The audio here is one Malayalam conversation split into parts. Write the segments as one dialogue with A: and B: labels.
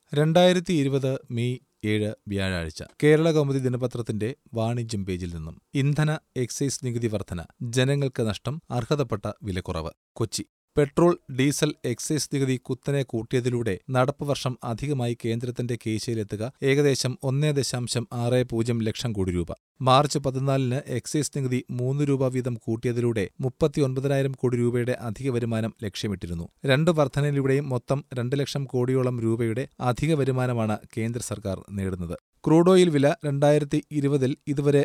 A: 2020 മെയ് 7 വ്യാഴാഴ്ച കേരളകൗമുദി ദിനപത്രത്തിന്റെ വാണിജ്യം പേജിൽ നിന്നും ഇന്ധന എക്സൈസ് നികുതി വർധന ജനങ്ങൾക്ക് നഷ്ടം, അർഹതപ്പെട്ട വിലക്കുറവ്. കൊച്ചി. പെട്രോൾ, ഡീസൽ എക്സൈസ് നികുതി കുത്തനെ കൂട്ടിയതിലൂടെ നടപ്പ് വർഷം അധികമായി കേന്ദ്രത്തിന്റെ കീശയിലെത്തുക ഏകദേശം 1.60 ലക്ഷം കോടി രൂപ. മാർച്ച് 14-ന് എക്സൈസ് നികുതി 3 രൂപ വീതം കൂട്ടിയതിലൂടെ 39,000 കോടി രൂപയുടെ അധിക വരുമാനം ലക്ഷ്യമിട്ടിരുന്നു. രണ്ട് വർധനയിലൂടെയും മൊത്തം 2 ലക്ഷം കോടിയോളം രൂപയുടെ അധിക വരുമാനമാണ് കേന്ദ്ര സർക്കാർ നേടുന്നത്. ക്രൂഡ് ഓയിൽ വില 2020-ൽ ഇതുവരെ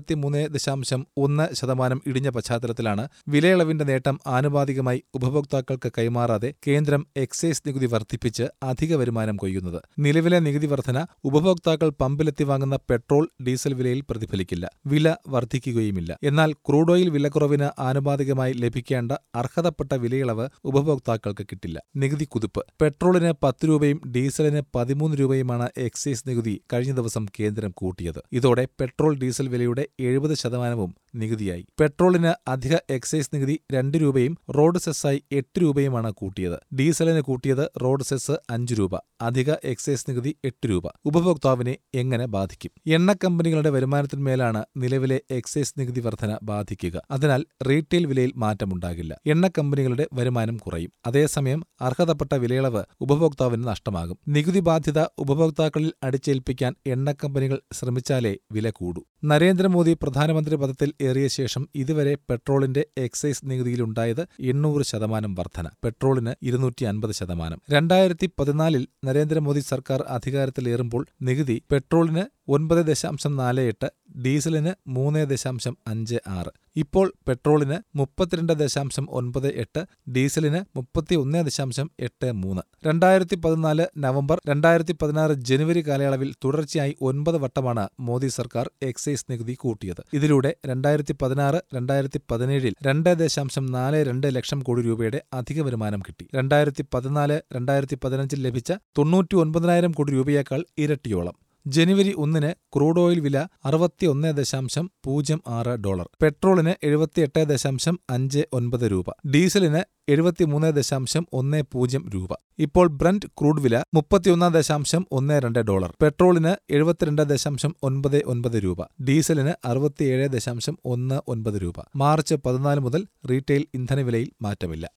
A: 53.1% ഇടിഞ്ഞ പശ്ചാത്തലത്തിലാണ് വിലയിളവിന്റെ നേട്ടം ആനുപാതികമായി ഉപഭോക്താക്കൾക്ക് കൈമാറാതെ കേന്ദ്രം എക്സൈസ് നികുതി വർദ്ധിപ്പിച്ച് അധിക വരുമാനം കൊയ്യുന്നത്. നിലവിലെ നികുതി വർധന ഉപഭോക്താക്കൾ പമ്പിലെത്തി വാങ്ങുന്ന പെട്രോൾ, ഡീസൽ വിലയിൽ പ്രതിഫലിക്കില്ല. വില വർദ്ധിക്കുകയുമില്ല. എന്നാൽ ക്രൂഡ് ഓയിൽ വിലക്കുറവിന് ആനുപാതികമായി ലഭിക്കേണ്ട അർഹതപ്പെട്ട വിലയിളവ് ഉപഭോക്താക്കൾക്ക് കിട്ടില്ല. നികുതി കുതിപ്പ്. പെട്രോളിന് 10 രൂപയും ഡീസലിന് 13 രൂപയുമാണ് എക്സൈസ് നികുതി കഴിഞ്ഞ ദിവസം കേന്ദ്രം കൂട്ടിയത്. ഇതോടെ പെട്രോൾ, ഡീസൽ വിലയുടെ 70% നികുതിയായി. പെട്രോളിന് അധിക എക്സൈസ് നികുതി 2 രൂപയും റോഡ് സെസ്സായി 8 രൂപയുമാണ് കൂട്ടിയത്. ഡീസലിന് കൂട്ടിയത് റോഡ് സെസ് 5 രൂപ, അധിക എക്സൈസ് നികുതി 8 രൂപ. ഉപഭോക്താവിനെ എങ്ങനെ ബാധിക്കും? എണ്ണ കമ്പനികളുടെ വരുമാനത്തിന്മേലാണ് നിലവിലെ എക്സൈസ് നികുതി വർധന ബാധിക്കുക. അതിനാൽ റീറ്റെയിൽ വിലയിൽ മാറ്റമുണ്ടാകില്ല. എണ്ണ കമ്പനികളുടെ വരുമാനം കുറയും. അതേസമയം അർഹതപ്പെട്ട വിലയിളവ് ഉപഭോക്താവിന് നഷ്ടമാകും. നികുതി ബാധ്യത ഉപഭോക്താക്കളിൽ അടിച്ചേൽപ്പിക്കാൻ എണ്ണ കമ്പനികൾ ശ്രമിച്ചാലേ വില കൂടൂ. നരേന്ദ്രമോദി പ്രധാനമന്ത്രി പദത്തിൽ ഏറിയ ശേഷം ഇതുവരെ പെട്രോളിന്റെ എക്സൈസ് നികുതിയിലുണ്ടായത് 800% വർധന. പെട്രോളിന് 250%. 2014-ൽ നരേന്ദ്രമോദി സർക്കാർ അധികാരത്തിലേറുമ്പോൾ നികുതി പെട്രോളിന് 9.48, ഡീസലിന് 3.56. ഇപ്പോൾ പെട്രോളിന് 32.98, ഡീസലിന് 31.83. 2014 നവംബർ 2016 ജനുവരി കാലയളവിൽ തുടർച്ചയായി 9 വട്ടമാണ് മോദി സർക്കാർ എക്സൈസ് നികുതി കൂട്ടിയത്. ഇതിലൂടെ 2016-2017-ൽ 2.42 ലക്ഷം കോടി രൂപയുടെ അധിക വരുമാനം കിട്ടി. 2014-2015-ൽ ലഭിച്ച 99,000 കോടി രൂപയേക്കാൾ ഇരട്ടിയോളം. ജനുവരി 1-ന് ക്രൂഡ് ഓയിൽ വില $68.06, പെട്രോളിന് 78.59 രൂപ, ഡീസലിന് 73.10 രൂപ. ഇപ്പോൾ ബ്രന്റ് ക്രൂഡ് വില $31.12, പെട്രോളിന് 72.99 രൂപ, ഡീസലിന് 67.19 രൂപ. മാർച്ച് 14 മുതൽ റീറ്റെയിൽ ഇന്ധനവിലയിൽ മാറ്റമില്ല.